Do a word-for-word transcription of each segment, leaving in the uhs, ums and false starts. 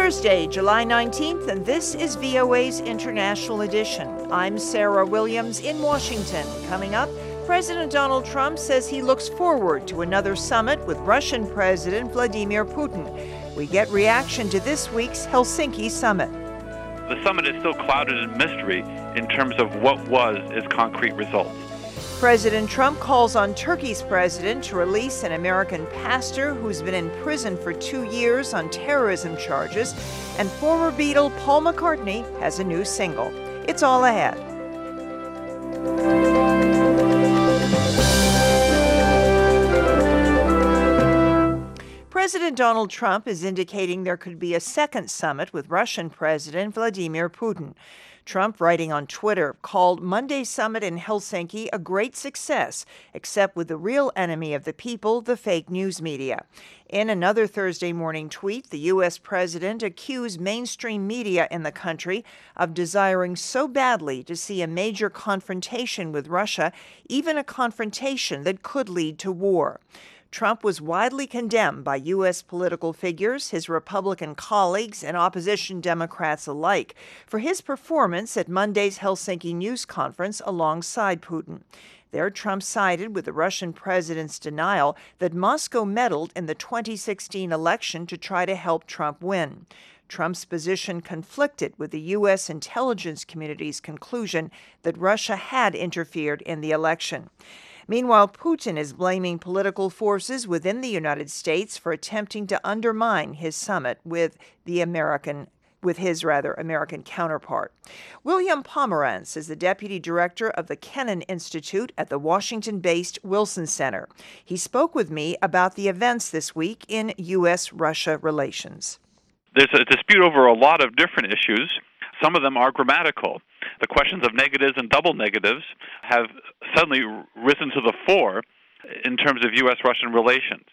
Thursday, July nineteenth, and this is V O A's International Edition. I'm Sarah Williams in Washington. Coming up, President Donald Trump says he looks forward to another summit with Russian President Vladimir Putin. We get reaction to this week's Helsinki summit. The summit is still clouded in mystery in terms of what was its concrete results. President Trump calls on Turkey's president to release an American pastor who's been in prison for two years on terrorism charges, and former Beatle Paul McCartney has a new single. It's all ahead. President Donald Trump is indicating there could be a second summit with Russian President Vladimir Putin. Trump, writing on Twitter, called Monday's summit in Helsinki a great success, except with the real enemy of the people, the fake news media. In another Thursday morning tweet, the U S president accused mainstream media in the country of desiring so badly to see a major confrontation with Russia, even a confrontation that could lead to war. Trump was widely condemned by U S political figures, his Republican colleagues, and opposition Democrats alike for his performance at Monday's Helsinki news conference alongside Putin. There, Trump sided with the Russian president's denial that Moscow meddled in the twenty sixteen election to try to help Trump win. Trump's position conflicted with the U S intelligence community's conclusion that Russia had interfered in the election. Meanwhile, Putin is blaming political forces within the United States for attempting to undermine his summit with the American with his rather American counterpart. William Pomerantz is the deputy director of the Kennan Institute at the Washington-based Wilson Center. He spoke with me about the events this week in U S Russia relations. There's a dispute over a lot of different issues. Some of them are grammatical. The questions of negatives and double negatives have suddenly risen to the fore in terms of U S Russian relations.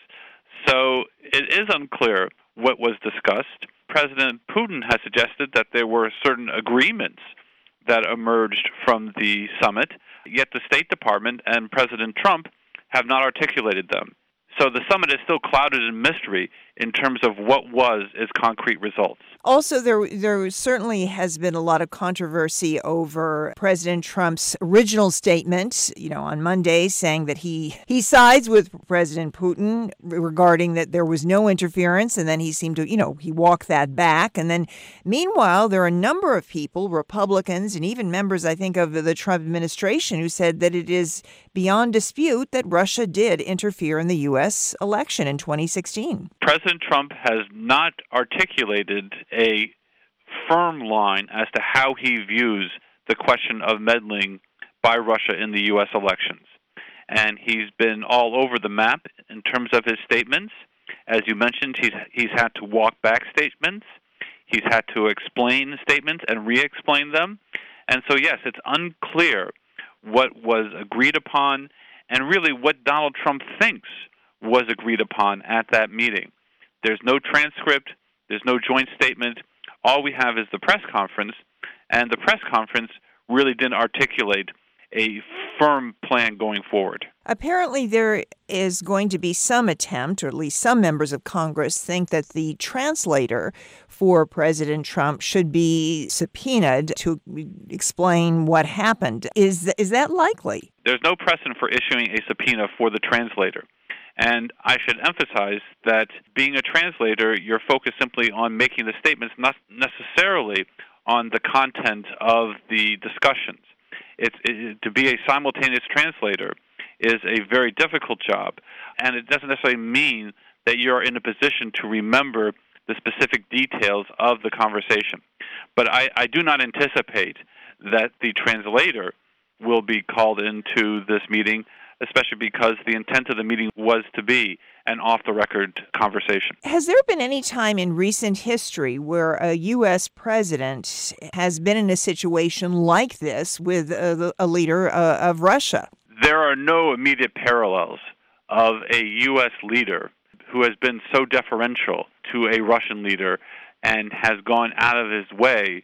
So it is unclear what was discussed. President Putin has suggested that there were certain agreements that emerged from the summit, yet the State Department and President Trump have not articulated them. So the summit is still clouded in mystery in terms of what was its concrete results. Also, there there certainly has been a lot of controversy over President Trump's original statement, you know, on Monday, saying that he, he sides with President Putin regarding that there was no interference, and then he seemed to, you know, he walked that back. And then, meanwhile, there are a number of people, Republicans, and even members, I think, of the Trump administration who said that it is beyond dispute that Russia did interfere in the U S election in twenty sixteen. President Trump has not articulated a firm line as to how he views the question of meddling by Russia in the U S elections. And he's been all over the map in terms of his statements. As you mentioned, he's, he's had to walk back statements. He's had to explain statements and re-explain them. And so, yes, it's unclear what was agreed upon and really what Donald Trump thinks was agreed upon at that meeting. There's no transcript. There's no joint statement. All we have is the press conference, and the press conference really didn't articulate a firm plan going forward. Apparently, there is going to be some attempt, or at least some members of Congress think that the translator for President Trump should be subpoenaed to explain what happened. Is, is that likely? There's no precedent for issuing a subpoena for the translator. And I should emphasize that being a translator, you're focused simply on making the statements, not necessarily on the content of the discussions. It's, it, to be a simultaneous translator is a very difficult job, and it doesn't necessarily mean that you're in a position to remember the specific details of the conversation. But I, I do not anticipate that the translator will be called into this meeting, especially because the intent of the meeting was to be an off-the-record conversation. Has there been any time in recent history where a U S president has been in a situation like this with a, a leader uh, of Russia? There are no immediate parallels of a U S leader who has been so deferential to a Russian leader and has gone out of his way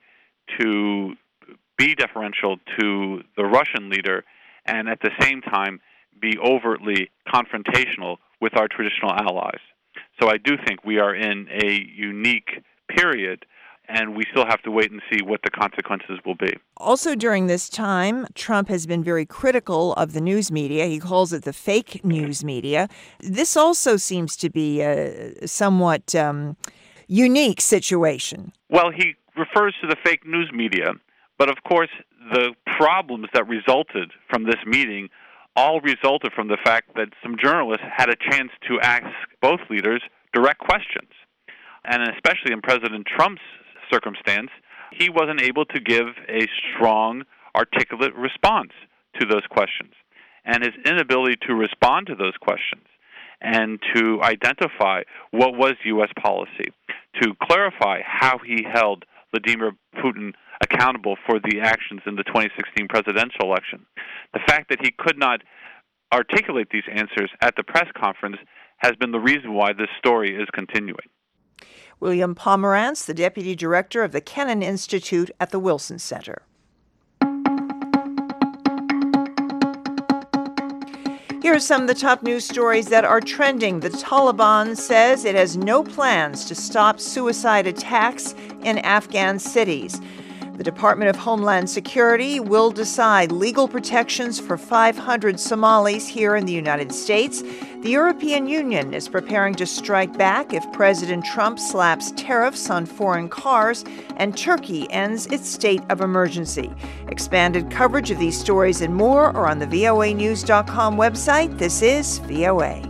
to be deferential to the Russian leader and at the same time be overtly confrontational with our traditional allies. So I do think we are in a unique period. And we still have to wait and see what the consequences will be. Also during this time, Trump has been very critical of the news media. He calls it the fake news media. This also seems to be a somewhat um, unique situation. Well, he refers to the fake news media, but of course the problems that resulted from this meeting all resulted from the fact that some journalists had a chance to ask both leaders direct questions. And especially in President Trump's circumstance, he wasn't able to give a strong, articulate response to those questions. And his inability to respond to those questions and to identify what was U S policy, to clarify how he held Vladimir Putin accountable for the actions in the twenty sixteen presidential election. The fact that he could not articulate these answers at the press conference has been the reason why this story is continuing. William Pomerantz, the Deputy Director of the Kennan Institute at the Wilson Center. Here are some of the top news stories that are trending. The Taliban says it has no plans to stop suicide attacks in Afghan cities. The Department of Homeland Security will decide legal protections for five hundred Somalis here in the United States. The European Union is preparing to strike back if President Trump slaps tariffs on foreign cars, and Turkey ends its state of emergency. Expanded coverage of these stories and more are on the V O A news dot com website. This is V O A.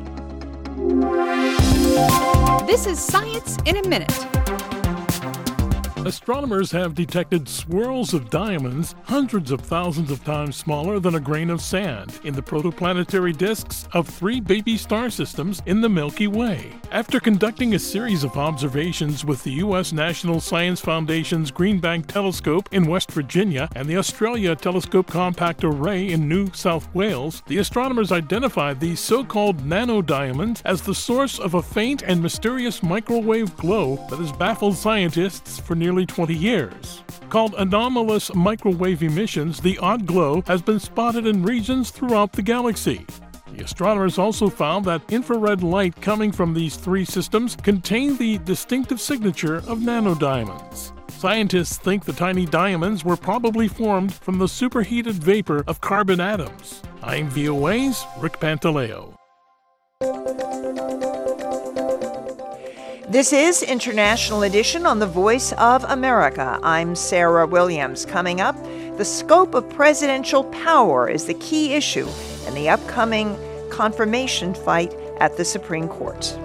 This is Science in a Minute. Astronomers have detected swirls of diamonds hundreds of thousands of times smaller than a grain of sand in the protoplanetary disks of three baby star systems in the Milky Way. After conducting a series of observations with the U S National Science Foundation's Green Bank Telescope in West Virginia and the Australia Telescope Compact Array in New South Wales, the astronomers identified these so-called nanodiamonds as the source of a faint and mysterious microwave glow that has baffled scientists for nearly twenty years. Called anomalous microwave emissions, the odd glow has been spotted in regions throughout the galaxy. The astronomers also found that infrared light coming from these three systems contained the distinctive signature of nanodiamonds. Scientists think the tiny diamonds were probably formed from the superheated vapor of carbon atoms. I'm V O A's Rick Pantaleo. This is International Edition on the Voice of America. I'm Sarah Williams. Coming up, the scope of presidential power is the key issue in the upcoming confirmation fight at the Supreme Court.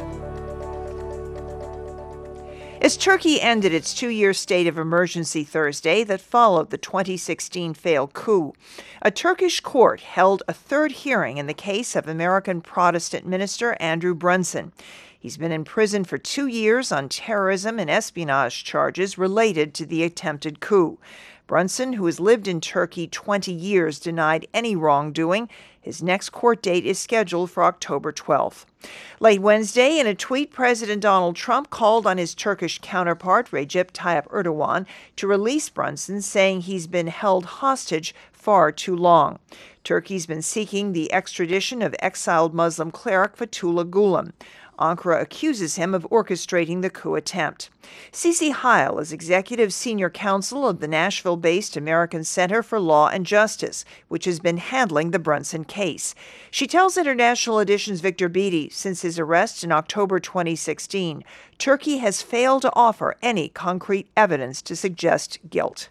As Turkey ended its two-year state of emergency Thursday that followed the twenty sixteen failed coup, a Turkish court held a third hearing in the case of American Protestant minister Andrew Brunson. He's been in prison for two years on terrorism and espionage charges related to the attempted coup. Brunson, who has lived in Turkey twenty years, denied any wrongdoing. His next court date is scheduled for October twelfth. Late Wednesday, in a tweet, President Donald Trump called on his Turkish counterpart, Recep Tayyip Erdogan, to release Brunson, saying he's been held hostage far too long. Turkey's been seeking the extradition of exiled Muslim cleric Fethullah Gulen. Ankara accuses him of orchestrating the coup attempt. Cece Heil is executive senior counsel of the Nashville-based American Center for Law and Justice, which has been handling the Brunson case. She tells International Edition's Victor Beattie, since his arrest in October twenty sixteen, Turkey has failed to offer any concrete evidence to suggest guilt.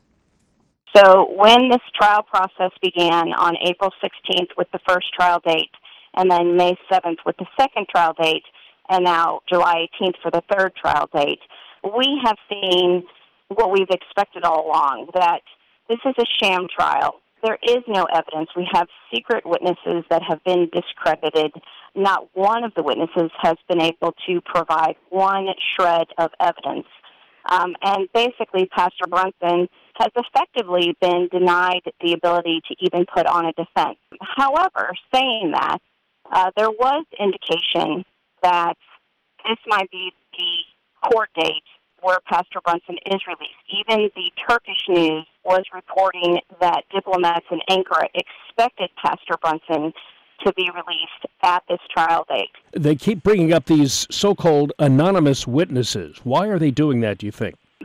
So when this trial process began on April sixteenth with the first trial date, and then May seventh with the second trial date, and now July eighteenth for the third trial date, we have seen what we've expected all along, that this is a sham trial. There is no evidence. We have secret witnesses that have been discredited. Not one of the witnesses has been able to provide one shred of evidence. Um, and basically, Pastor Brunson has effectively been denied the ability to even put on a defense. However, saying that, uh, there was indication that this might be the court date where Pastor Brunson is released. Even the Turkish news was reporting that diplomats in Ankara expected Pastor Brunson to be released at this trial date. They keep bringing up these so-called anonymous witnesses. Why are they doing that, do you think?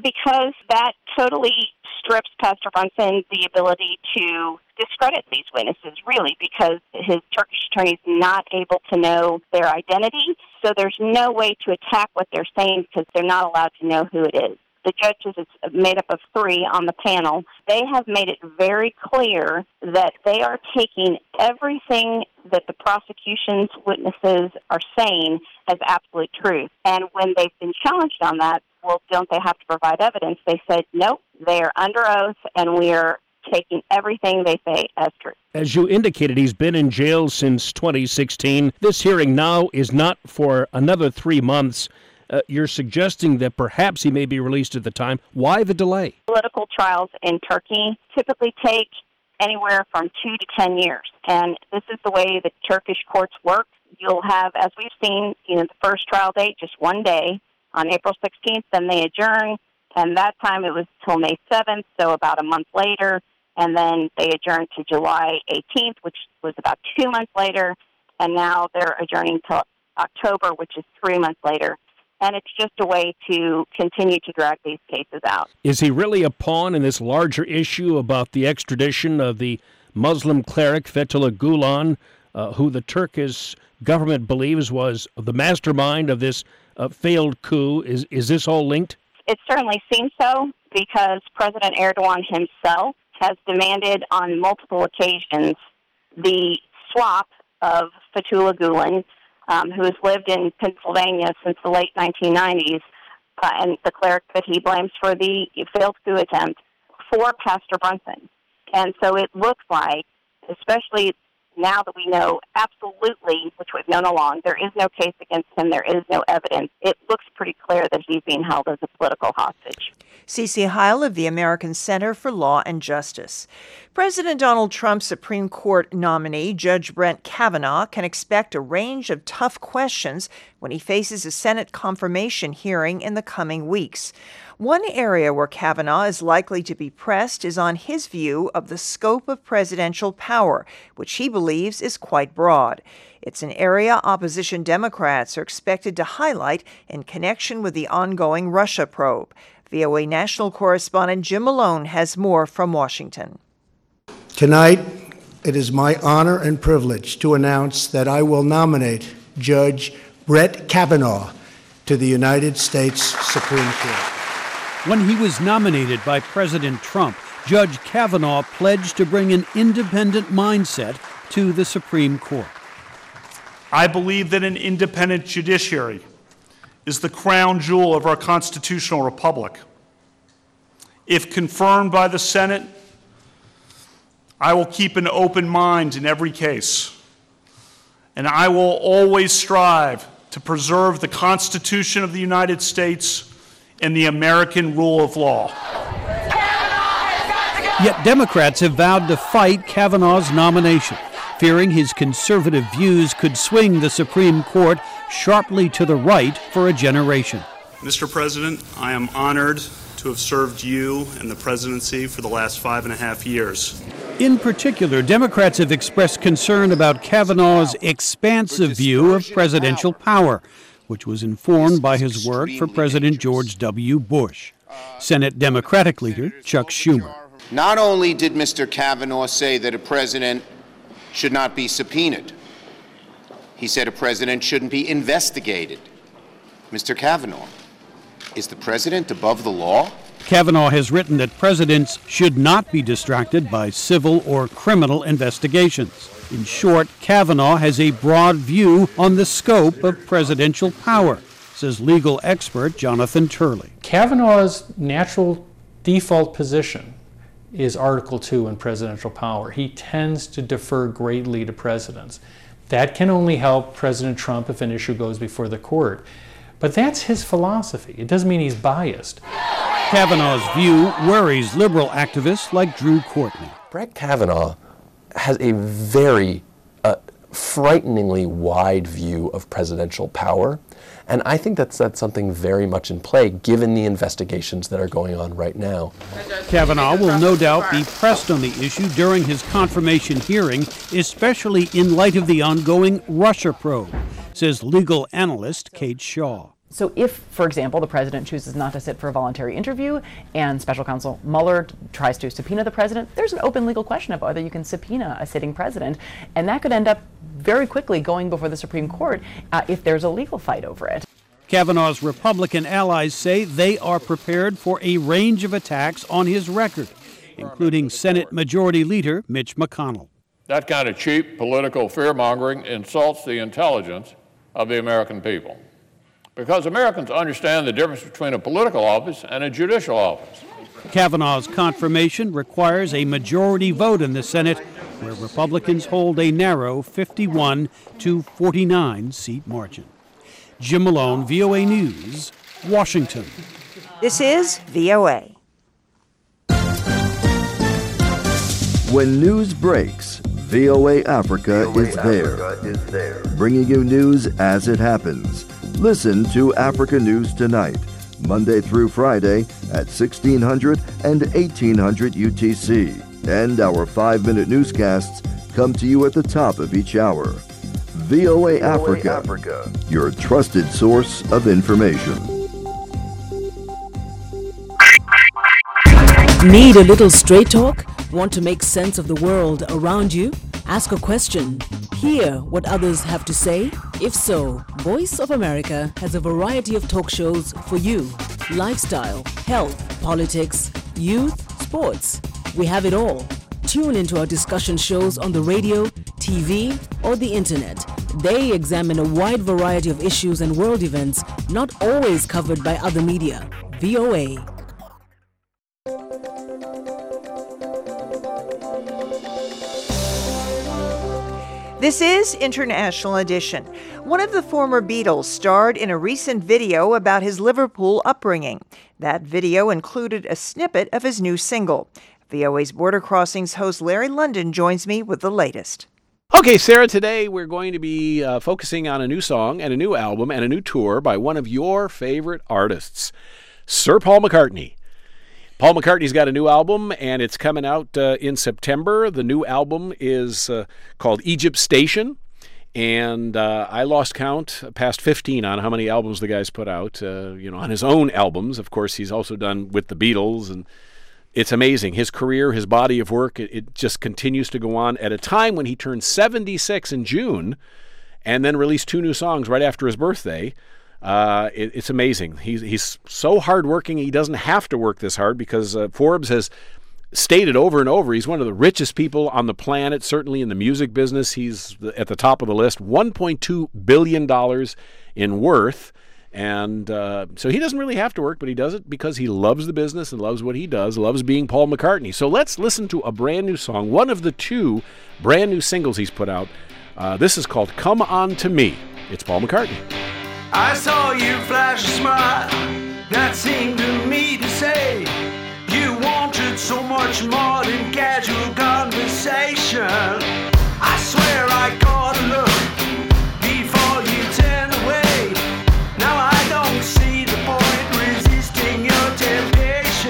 because that totally strips Pastor Brunson the ability to discredit these witnesses, really, because his Turkish attorney is not able to know their identity. So there's no way to attack what they're saying because they're not allowed to know who it is. The judges, it's made up of three on the panel, they have made it very clear that they are taking everything that the prosecution's witnesses are saying as absolute truth. And when they've been challenged on that, well, don't they have to provide evidence? They said, nope, they are under oath, and we are taking everything they say as true. As you indicated, he's been in jail since twenty sixteen. This hearing now is not for another three months. Uh, you're suggesting that perhaps he may be released at the time. Why the delay? Political trials in Turkey typically take anywhere from two to ten years, and this is the way the Turkish courts work. You'll have, as we've seen, you know, the first trial date just one day on April sixteenth, then they adjourn, and that time it was till May seventh, so about a month later, and then they adjourned to July eighteenth, which was about two months later, and now they're adjourning till October, which is three months later. And it's just a way to continue to drag these cases out. Is he really a pawn in this larger issue about the extradition of the Muslim cleric Fethullah Gulen, uh, who the Turkish government believes was the mastermind of this uh, failed coup? Is, is this all linked? It certainly seems so, because President Erdogan himself has demanded on multiple occasions the swap of Fethullah Gulen, Um, who has lived in Pennsylvania since the late nineteen nineties, uh, and the cleric that he blames for the failed coup attempt, for Pastor Brunson. And so it looks like, especially now that we know absolutely, which we've known along, there is no case against him, there is no evidence, it looks pretty clear that he's being held as a political hostage. Cece Heil of the American Center for Law and Justice. President Donald Trump's Supreme Court nominee, Judge Brett Kavanaugh, can expect a range of tough questions when he faces a Senate confirmation hearing in the coming weeks. One area where Kavanaugh is likely to be pressed is on his view of the scope of presidential power, which he believes is quite broad. It's an area opposition Democrats are expected to highlight in connection with the ongoing Russia probe. V O A national correspondent Jim Malone has more from Washington. Tonight, it is my honor and privilege to announce that I will nominate Judge Brett Kavanaugh to the United States Supreme Court. When he was nominated by President Trump, Judge Kavanaugh pledged to bring an independent mindset to the Supreme Court. I believe that an independent judiciary is the crown jewel of our constitutional republic. If confirmed by the Senate, I will keep an open mind in every case, and I will always strive to preserve the Constitution of the United States and the American rule of law. Yet Democrats have vowed to fight Kavanaugh's nomination, fearing his conservative views could swing the Supreme Court sharply to the right for a generation. Mister President, I am honored to have served you and the presidency for the last five and a half years. In particular, Democrats have expressed concern about Kavanaugh's expansive view of presidential power, which was informed by his work for President George W. Bush. Senate Democratic leader Chuck Schumer. Not only did Mister Kavanaugh say that a president should not be subpoenaed, he said a president shouldn't be investigated. Mister Kavanaugh, is the president above the law? Kavanaugh has written that presidents should not be distracted by civil or criminal investigations. In short, Kavanaugh has a broad view on the scope of presidential power, says legal expert Jonathan Turley. Kavanaugh's natural default position is Article two in presidential power. He tends to defer greatly to presidents. That can only help President Trump if an issue goes before the court. But that's his philosophy. It doesn't mean he's biased. Kavanaugh's view worries liberal activists like Drew Courtney. Brett Kavanaugh has a very uh, frighteningly wide view of presidential power, and I think that's, that's something very much in play given the investigations that are going on right now. Kavanaugh will no doubt be pressed on the issue during his confirmation hearing, especially in light of the ongoing Russia probe, says legal analyst Kate Shaw. So if, for example, the president chooses not to sit for a voluntary interview and special counsel Mueller tries to subpoena the president, there's an open legal question of whether you can subpoena a sitting president, and that could end up very quickly going before the Supreme Court uh, if there's a legal fight over it. Kavanaugh's Republican allies say they are prepared for a range of attacks on his record, including Senate Majority Leader Mitch McConnell. That kind of cheap political fear-mongering insults the intelligence of the American people, because Americans understand the difference between a political office and a judicial office. Kavanaugh's confirmation requires a majority vote in the Senate, where Republicans hold a narrow fifty-one to forty-nine seat margin. Jim Malone, V O A News, Washington. This is V O A. When news breaks, V O A Africa, V O A is, there, Africa is there, bringing you news as it happens. Listen to Africa News Tonight, Monday through Friday at sixteen hundred and eighteen hundred U T C. And our five-minute newscasts come to you at the top of each hour. V O A Africa, Africa, your trusted source of information. Need a little straight talk? Want to make sense of the world around you? Ask a question. Hear what others have to say? If so, Voice of America has a variety of talk shows for you. Lifestyle, health, politics, youth, sports. We have it all. Tune into our discussion shows on the radio, T V, or the internet. They examine a wide variety of issues and world events not always covered by other media. V O A. This is International Edition. One of the former Beatles starred in a recent video about his Liverpool upbringing. That video included a snippet of his new single. V O A's Border Crossings host Larry London joins me with the latest. Okay, Sarah, today we're going to be uh, focusing on a new song and a new album and a new tour by one of your favorite artists, Sir Paul McCartney. Paul McCartney's got a new album, and it's coming out uh, in September. The new album is uh, called Egypt Station, and uh, I lost count, past fifteen, on how many albums the guy's put out. Uh, you know, on his own albums, of course, he's also done with the Beatles, and it's amazing. His career, his body of work, it, it just continues to go on at a time when he turned seventy-six in June, and then released two new songs right after his birthday. Uh, it, it's amazing. He's he's so hardworking. He doesn't have to work this hard because uh, Forbes has stated over and over he's one of the richest people on the planet. Certainly in the music business, he's at the top of the list. one point two billion dollars in worth, and uh, so he doesn't really have to work, but he does it because he loves the business and loves what he does. Loves being Paul McCartney. So let's listen to a brand new song. One of the two brand new singles he's put out. Uh, this is called "Come On to Me." It's Paul McCartney. I saw you flash a smile that seemed to me to say you wanted so much more than casual conversation. I swear I caught a look before you turned away. Now I don't see the point resisting your temptation.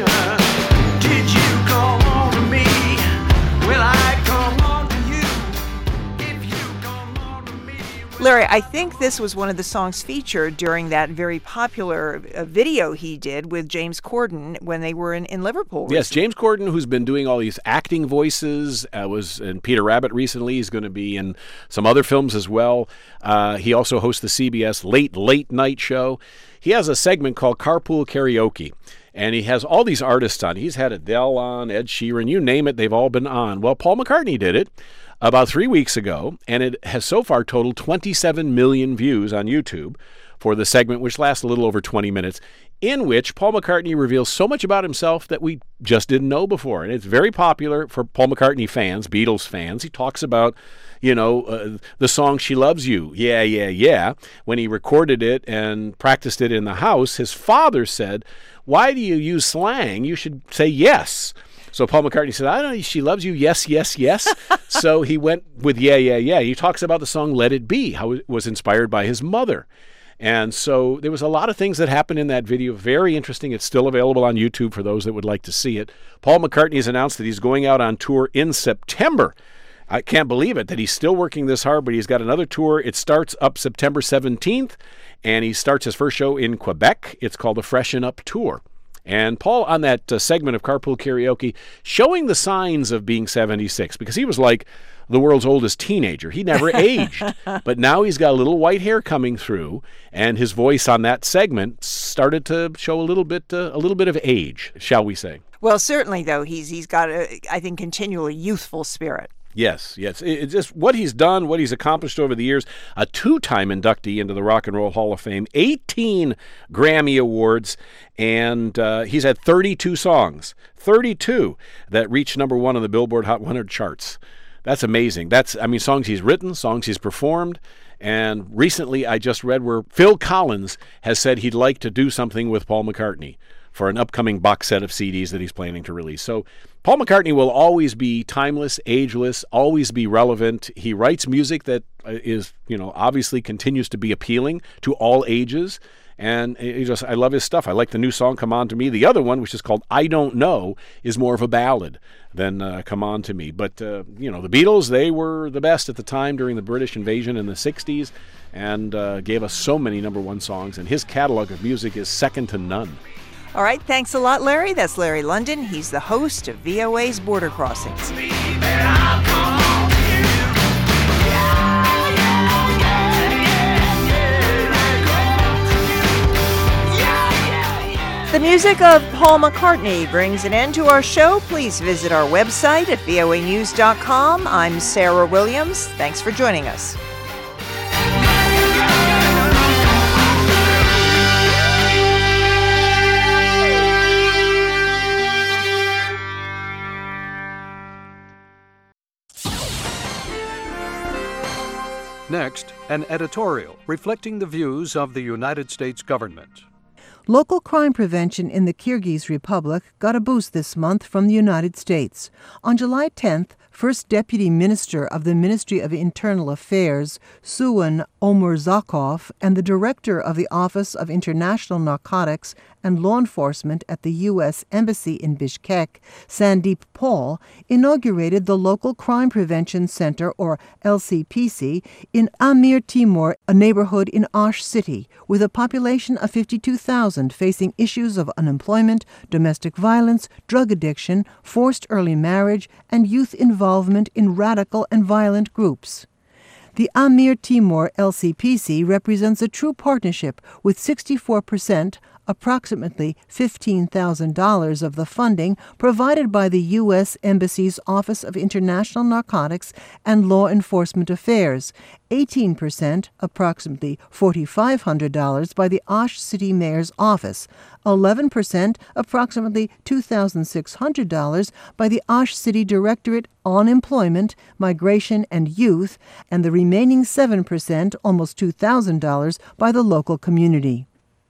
Did you come on to me? Will I come on to you? If you come on to me. Larry, I think this was one of the songs featured during that very popular uh, video he did with James Corden when they were in, in Liverpool. Yes, James Corden, who's been doing all these acting voices, uh, was in Peter Rabbit recently. He's going to be in some other films as well. Uh, he also hosts the C B S Late Late Night show. He has a segment called Carpool Karaoke, and he has all these artists on. He's had Adele on, Ed Sheeran, you name it, they've all been on. Well, Paul McCartney did it about three weeks ago, and it has so far totaled twenty-seven million views on YouTube for the segment, which lasts a little over twenty minutes, in which Paul McCartney reveals so much about himself that we just didn't know before. And it's very popular for Paul McCartney fans, Beatles fans. He talks about, you know, uh, the song She Loves You, yeah, yeah, yeah. When he recorded it and practiced it in the house, his father said, "Why do you use slang? You should say yes." So Paul McCartney said, "I don't know, she loves you, yes, yes, yes." So he went with yeah, yeah, yeah. He talks about the song Let It Be, how it was inspired by his mother. And so there was a lot of things that happened in that video. Very interesting. It's still available on YouTube for those that would like to see it. Paul McCartney has announced that he's going out on tour in September. I can't believe it that he's still working this hard, but he's got another tour. It starts up September seventeenth, and he starts his first show in Quebec. It's called the Freshen Up Tour. And Paul, on that uh, segment of Carpool Karaoke, showing the signs of being seventy-six, because he was like the world's oldest teenager. He never aged. But now he's got a little white hair coming through, and his voice on that segment started to show a little bit uh, a little bit of age, shall we say. Well, certainly, though, he's he's got, a, I think, continually youthful spirit. Yes, yes. It's just what he's done, what he's accomplished over the years. A two-time inductee into the Rock and Roll Hall of Fame, eighteen Grammy Awards, and uh, he's had thirty-two songs, thirty-two that reached number one on the Billboard Hot one hundred charts. That's amazing. That's, I mean, songs he's written, songs he's performed. And recently I just read where Phil Collins has said he'd like to do something with Paul McCartney for an upcoming box set of C Ds that he's planning to release. So Paul McCartney will always be timeless, ageless, always be relevant. He writes music that is, you know, obviously continues to be appealing to all ages. And he just, I love his stuff. I like the new song, Come On To Me. The other one, which is called I Don't Know, is more of a ballad than uh, Come On To Me. But, uh, you know, the Beatles, they were the best at the time during the British invasion in the sixties and uh, gave us so many number one songs. And his catalog of music is second to none. All right, thanks a lot, Larry. That's Larry London. He's the host of V O A's Border Crossings. The music of Paul McCartney brings an end to our show. Please visit our website at V O A news dot com. I'm Sarah Williams. Thanks for joining us. Next, an editorial reflecting the views of the United States government. Local crime prevention in the Kyrgyz Republic got a boost this month from the United States. On July tenth, First Deputy Minister of the Ministry of Internal Affairs, Suwan Omurzakov, and the Director of the Office of International Narcotics and Law Enforcement at the U S Embassy in Bishkek, Sandeep Paul, inaugurated the Local Crime Prevention Center, or L C P C, in Amir Timur, a neighborhood in Osh City, with a population of fifty-two thousand facing issues of unemployment, domestic violence, drug addiction, forced early marriage, and youth involvement in radical and violent groups. The Amir Timur L C P C represents a true partnership with sixty-four percent, approximately fifteen thousand dollars of the funding provided by the U S Embassy's Office of International Narcotics and Law Enforcement Affairs, eighteen percent, approximately four thousand five hundred dollars by the Osh City Mayor's Office, eleven percent, approximately two thousand six hundred dollars by the Osh City Directorate on Employment, Migration, and Youth, and the remaining seven percent, almost two thousand dollars, by the local community.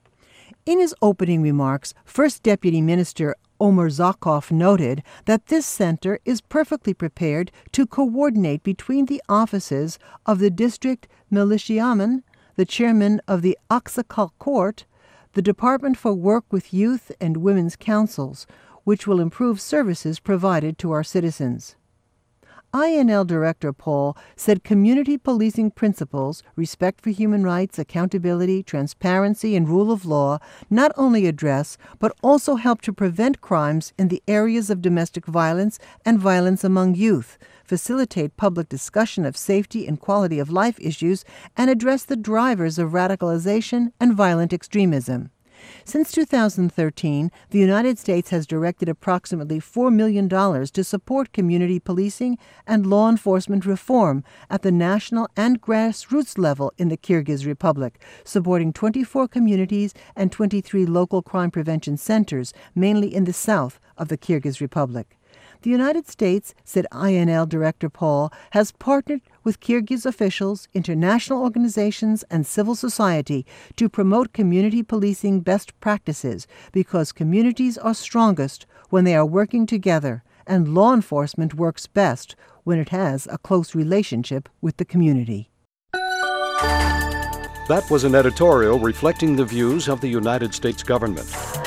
In his opening remarks, First Deputy Minister Omurzakov noted that this center is perfectly prepared to coordinate between the offices of the district militiaman, the chairman of the Aksakal Court, the Department for Work with Youth and Women's Councils, which will improve services provided to our citizens. I N L Director Paul said community policing principles, respect for human rights, accountability, transparency, and rule of law not only address but also help to prevent crimes in the areas of domestic violence and violence among youth, facilitate public discussion of safety and quality of life issues, and address the drivers of radicalization and violent extremism. Since two thousand thirteen, the United States has directed approximately four million dollars to support community policing and law enforcement reform at the national and grassroots level in the Kyrgyz Republic, supporting twenty-four communities and twenty-three local crime prevention centers, mainly in the south of the Kyrgyz Republic. The United States, said I N L Director Paul, has partnered with Kyrgyz officials, international organizations, and civil society to promote community policing best practices because communities are strongest when they are working together, and law enforcement works best when it has a close relationship with the community. That was an editorial reflecting the views of the United States government.